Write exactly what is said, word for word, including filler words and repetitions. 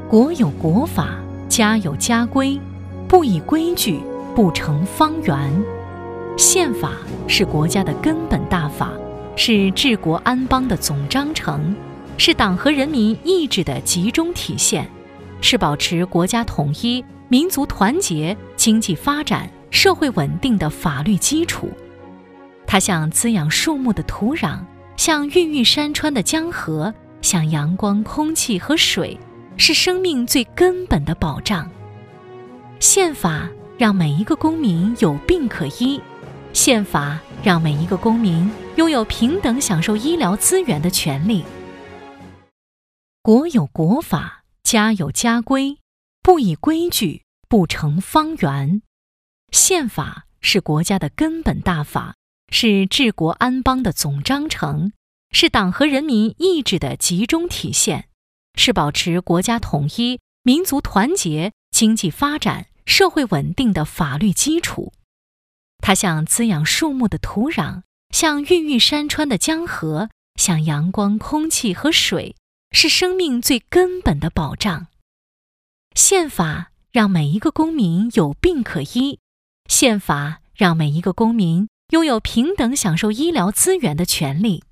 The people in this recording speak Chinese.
国有国法，家有家规，不以规矩，不成方圆。宪法是国家的根本大法，是治国安邦的总章程，是党和人民意志的集中体现，是保持国家统一、民族团结、经济发展、社会稳定的法律基础。它像滋养树木的土壤，像孕育山川的江河，像阳光、空气和水，是生命最根本的保障。宪法让每一个公民有病可医，宪法让每一个公民拥有平等享受医疗资源的权利。国有国法，家有家规，不以规矩，不成方圆。宪法是国家的根本大法，是治国安邦的总章程，是党和人民意志的集中体现，是保持国家统一、民族团结、经济发展、社会稳定的法律基础。它像滋养树木的土壤，像孕育山川的江河，像阳光、空气和水，是生命最根本的保障。宪法让每一个公民有病可医，宪法让每一个公民拥有平等享受医疗资源的权利。